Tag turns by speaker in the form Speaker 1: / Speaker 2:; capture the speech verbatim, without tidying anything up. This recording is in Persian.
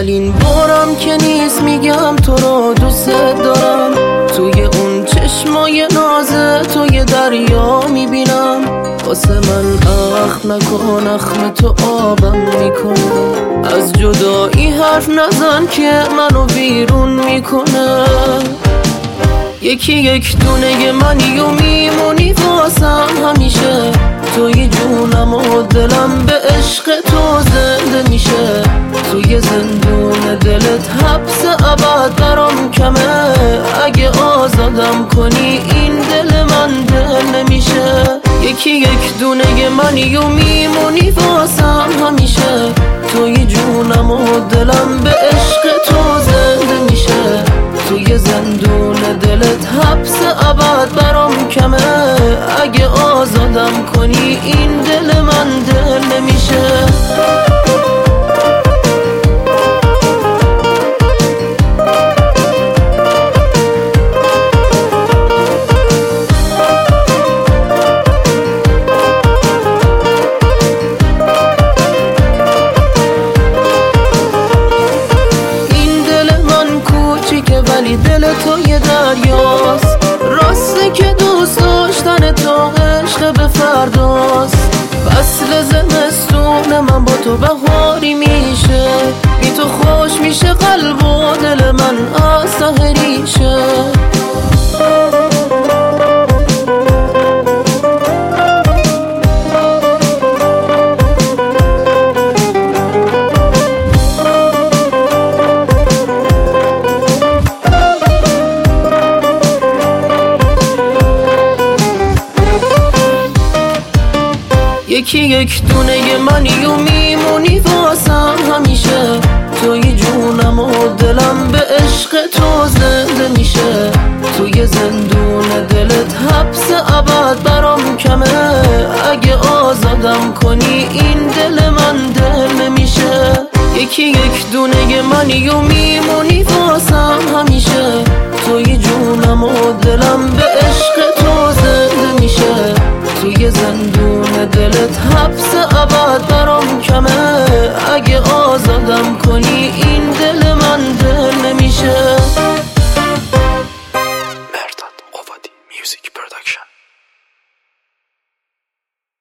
Speaker 1: اولین بارم که نیست میگم تو رو دوست دارم. توی اون چشمای نازه توی دریا میبینم. واسه من اخ نکن، اخم تو آبم میکنه. از جدایی حرف نزن که منو ویرون میکنه. یکی یک دونه منی و میمونی واسم همیشه. توی جونم و دلم به عشق تو زنده میشه. توی زندون دلت حبس ابد برام کمه. اگه آزادم کنی این دل من دل نمیشه. یکی یک دونه منی و میمونی واسم همیشه. توی جونم و دلم به عشق تو زنده میشه. توی زندون دلت حبس ابد برام کمه. اگه آزادم کنی این دل من دل نمیشه. ولی دل تو یه دریاست. راسته که دوست داشتن تو عشق به فرداست. فصل زمستون من با تو بهاری میشه. بی تو خوش میشه قلب و دل من از ته ریشه. یکی یک دونه منی و میمونی واسم همیشه. توی جونم و دلم به عشق تو زنده میشه. توی زندون دلت حبس ابد برام کمه. اگه آزادم کنی این دل من دل نمیشه. یکی یک دونه منی و میمونی واسم همیشه. توی جونم و دلم به عشق تو زنده میشه. توی زندون دلت حبس ابد برام کمه. اگه آزادم کنی